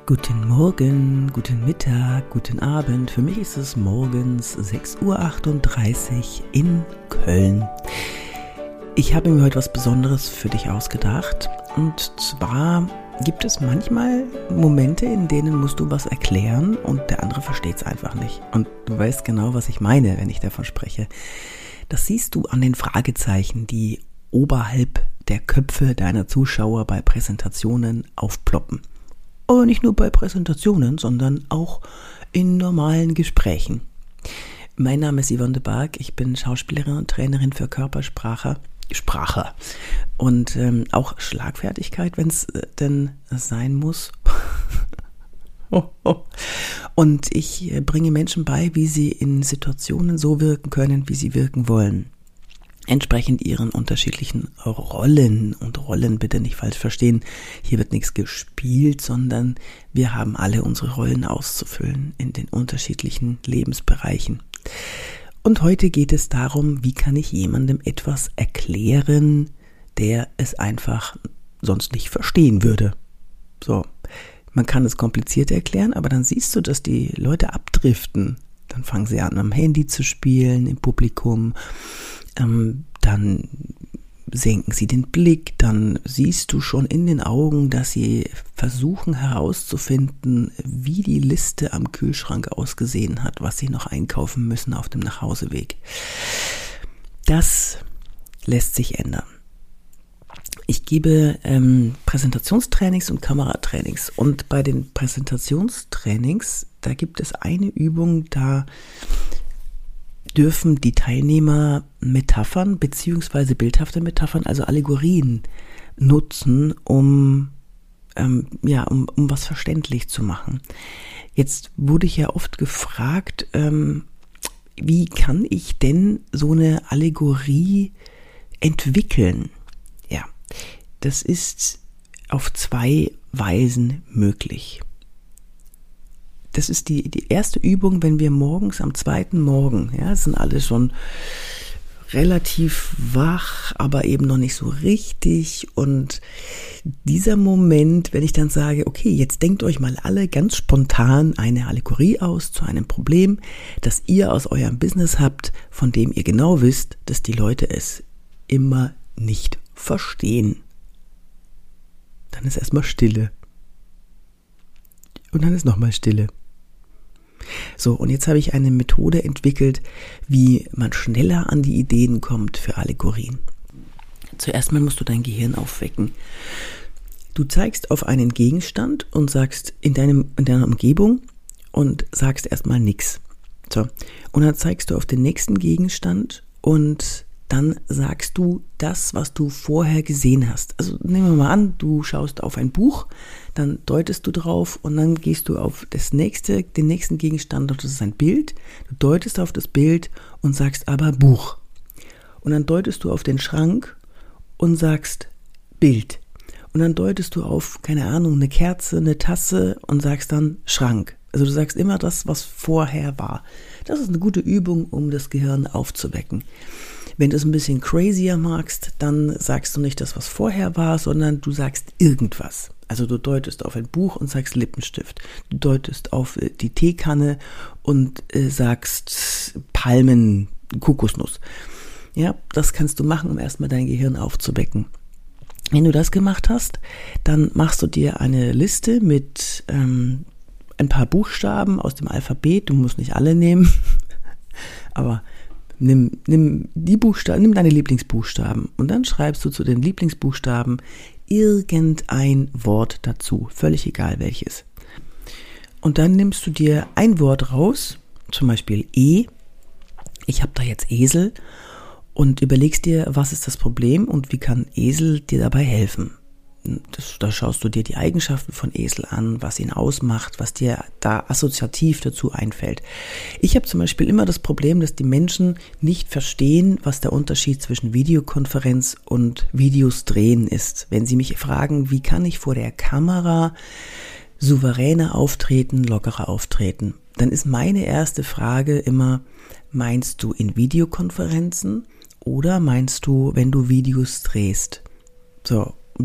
Guten Morgen, guten Mittag, guten Abend. Für mich ist es morgens 6:38 Uhr in Köln. Ich habe mir heute was Besonderes für dich ausgedacht. Und zwar gibt es manchmal Momente, in denen musst du was erklären und der andere versteht es einfach nicht. Und du weißt genau, was ich meine, wenn ich davon spreche. Das siehst du an den Fragezeichen, die oberhalb der Köpfe deiner Zuschauer bei Präsentationen aufploppen. Aber nicht nur bei Präsentationen, sondern auch in normalen Gesprächen. Mein Name ist Yvonne de Barg, ich bin Schauspielerin und Trainerin für Körpersprache und auch Schlagfertigkeit, wenn es denn sein muss. Und ich bringe Menschen bei, wie sie in Situationen so wirken können, wie sie wirken wollen. Entsprechend ihren unterschiedlichen Rollen bitte nicht falsch verstehen. Hier wird nichts gespielt, sondern wir haben alle unsere Rollen auszufüllen in den unterschiedlichen Lebensbereichen. Und heute geht es darum, wie kann ich jemandem etwas erklären, der es einfach sonst nicht verstehen würde. So, man kann es kompliziert erklären, aber dann siehst du, dass die Leute abdriften. Dann fangen sie an, am Handy zu spielen, im Publikum. Dann senken sie den Blick, dann siehst du schon in den Augen, dass sie versuchen herauszufinden, wie die Liste am Kühlschrank ausgesehen hat, was sie noch einkaufen müssen auf dem Nachhauseweg. Das lässt sich ändern. Ich gebe Präsentationstrainings und Kameratrainings und bei den Präsentationstrainings, da gibt es eine Übung, da dürfen die Teilnehmer Metaphern bzw. bildhafte Metaphern, also Allegorien, nutzen, um was verständlich zu machen. Jetzt wurde ich ja oft gefragt, wie kann ich denn so eine Allegorie entwickeln? Ja, das ist auf 2 Weisen möglich. Das ist die erste Übung, wenn wir morgens am 2. Morgen, ja, sind alle schon relativ wach, aber eben noch nicht so richtig. Und dieser Moment, wenn ich dann sage, okay, jetzt denkt euch mal alle ganz spontan eine Allegorie aus zu einem Problem, das ihr aus eurem Business habt, von dem ihr genau wisst, dass die Leute es immer nicht verstehen. Dann ist erstmal Stille. Und dann ist nochmal Stille. So, und jetzt habe ich eine Methode entwickelt, wie man schneller an die Ideen kommt für Allegorien. Zuerst mal musst du dein Gehirn aufwecken. Du zeigst auf einen Gegenstand und sagst in deiner Umgebung und sagst erstmal nichts. So, und dann zeigst du auf den nächsten Gegenstand und dann sagst du das, was du vorher gesehen hast. Also nehmen wir mal an, du schaust auf ein Buch, dann deutest du drauf und dann gehst du auf den nächsten Gegenstand, das ist ein Bild. Du deutest auf das Bild und sagst aber Buch. Und dann deutest du auf den Schrank und sagst Bild. Und dann deutest du auf, keine Ahnung, eine Kerze, eine Tasse und sagst dann Schrank. Also du sagst immer das, was vorher war. Das ist eine gute Übung, um das Gehirn aufzuwecken. Wenn du es ein bisschen crazier magst, dann sagst du nicht das, was vorher war, sondern du sagst irgendwas. Also du deutest auf ein Buch und sagst Lippenstift. Du deutest auf die Teekanne und sagst Palmen, Kokosnuss. Ja, das kannst du machen, um erstmal dein Gehirn aufzuwecken. Wenn du das gemacht hast, dann machst du dir eine Liste mit ein paar Buchstaben aus dem Alphabet. Du musst nicht alle nehmen, aber nimm deine Lieblingsbuchstaben und dann schreibst du zu den Lieblingsbuchstaben irgendein Wort dazu, völlig egal welches. Und dann nimmst du dir ein Wort raus, zum Beispiel E. Ich habe da jetzt Esel und überlegst dir, was ist das Problem und wie kann Esel dir dabei helfen. Da schaust du dir die Eigenschaften von Esel an, was ihn ausmacht, was dir da assoziativ dazu einfällt. Ich habe zum Beispiel immer das Problem, dass die Menschen nicht verstehen, was der Unterschied zwischen Videokonferenz und Videos drehen ist. Wenn sie mich fragen, wie kann ich vor der Kamera souveräner auftreten, lockerer auftreten, dann ist meine erste Frage immer, meinst du in Videokonferenzen oder meinst du, wenn du Videos drehst? So, und da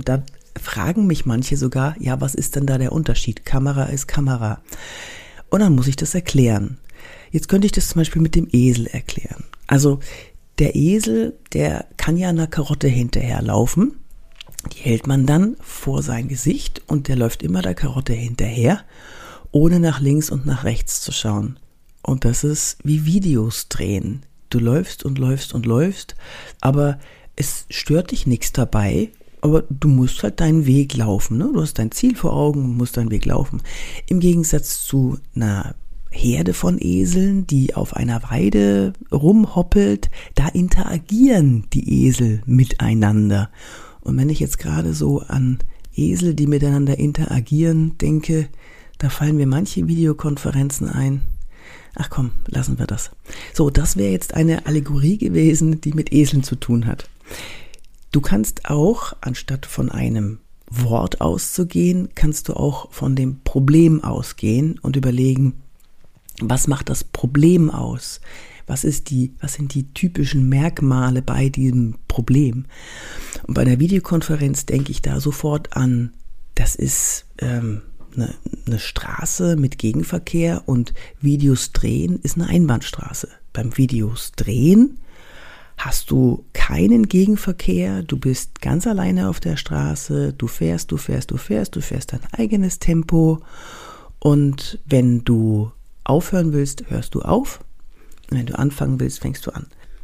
fragen mich manche sogar, ja, was ist denn da der Unterschied? Kamera ist Kamera. Und dann muss ich das erklären. Jetzt könnte ich das zum Beispiel mit dem Esel erklären. Also der Esel, der kann ja einer Karotte hinterherlaufen. Die hält man dann vor sein Gesicht und der läuft immer der Karotte hinterher, ohne nach links und nach rechts zu schauen. Und das ist wie Videos drehen. Du läufst und läufst und läufst, aber es stört dich nichts dabei, aber du musst halt deinen Weg laufen, ne? Du hast dein Ziel vor Augen und musst deinen Weg laufen. Im Gegensatz zu einer Herde von Eseln, die auf einer Weide rumhoppelt, da interagieren die Esel miteinander. Und wenn ich jetzt gerade so an Esel, die miteinander interagieren, denke, da fallen mir manche Videokonferenzen ein. Ach komm, lassen wir das. So, das wäre jetzt eine Allegorie gewesen, die mit Eseln zu tun hat. Du kannst auch, anstatt von einem Wort auszugehen, kannst du auch von dem Problem ausgehen und überlegen, was macht das Problem aus? Was sind die typischen Merkmale bei diesem Problem? Und bei der Videokonferenz denke ich da sofort an, das ist eine Straße mit Gegenverkehr und Videos drehen ist eine Einbahnstraße. Beim Videos drehen hast du keinen Gegenverkehr, du bist ganz alleine auf der Straße, du fährst dein eigenes Tempo und wenn du aufhören willst, hörst du auf. Wenn du anfangen willst, fängst du an.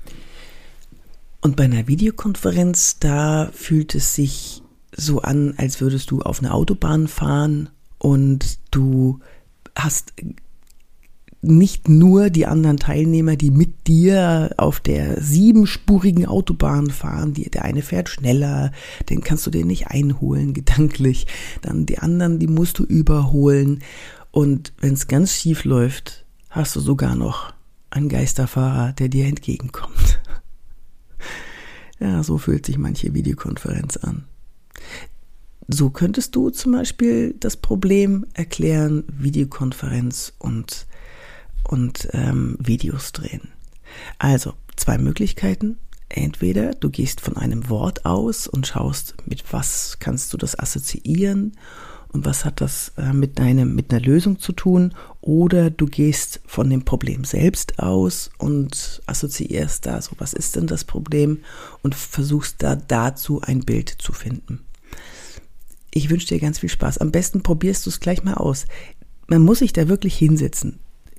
Und bei einer Videokonferenz, da fühlt es sich so an, als würdest du auf einer Autobahn fahren und du hast nicht nur die anderen Teilnehmer, die mit dir auf der 7-spurigen Autobahn fahren, der eine fährt schneller, den kannst du dir nicht einholen, gedanklich. Dann die anderen, die musst du überholen. Und wenn es ganz schief läuft, hast du sogar noch einen Geisterfahrer, der dir entgegenkommt. Ja, so fühlt sich manche Videokonferenz an. So könntest du zum Beispiel das Problem erklären, Videokonferenz und Videos drehen. Also 2 Möglichkeiten. Entweder du gehst von einem Wort aus und schaust, mit was kannst du das assoziieren und was hat das mit einer Lösung zu tun, oder du gehst von dem Problem selbst aus und assoziierst da so, was ist denn das Problem, und versuchst dazu ein Bild zu finden. Ich wünsche dir ganz viel Spaß. Am besten probierst du es gleich mal aus. Man muss sich da wirklich hinsetzen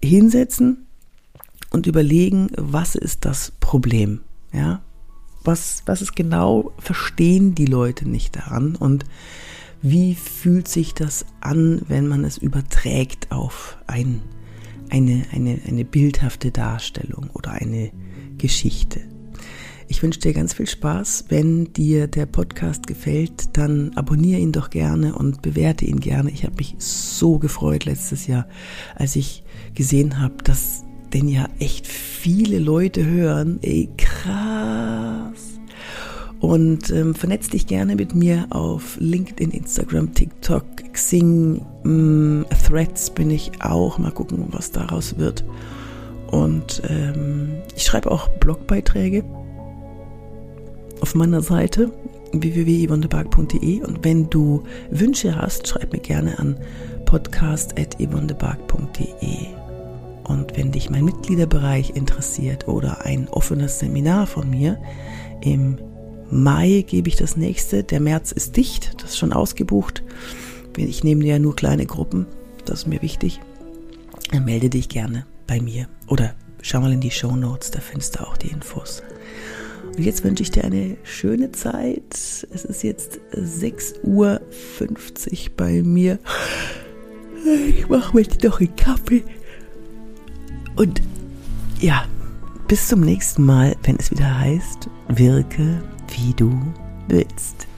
und überlegen, was ist das Problem, ja? Was ist genau, verstehen die Leute nicht daran und wie fühlt sich das an, wenn man es überträgt auf eine bildhafte Darstellung oder eine Geschichte? Ich wünsche dir ganz viel Spaß. Wenn dir der Podcast gefällt, dann abonniere ihn doch gerne und bewerte ihn gerne. Ich habe mich so gefreut letztes Jahr, als ich gesehen habe, dass den ja echt viele Leute hören. Ey, krass! Und vernetz dich gerne mit mir auf LinkedIn, Instagram, TikTok, Xing, Threads bin ich auch. Mal gucken, was daraus wird. Und ich schreibe auch Blogbeiträge auf meiner Seite www.yvonnebark.de, und wenn du Wünsche hast, schreib mir gerne an podcast@yvonnebark.de. Und wenn dich mein Mitgliederbereich interessiert oder ein offenes Seminar von mir, im Mai gebe ich das nächste. Der März ist dicht, das ist schon ausgebucht. Ich nehme ja nur kleine Gruppen, das ist mir wichtig. Dann melde dich gerne bei mir oder schau mal in die Shownotes, da findest du auch die Infos. Und jetzt wünsche ich dir eine schöne Zeit. Es ist jetzt 6:50 Uhr bei mir. Ich mache mir noch einen Kaffee. Und ja, bis zum nächsten Mal, wenn es wieder heißt, wirke wie du willst.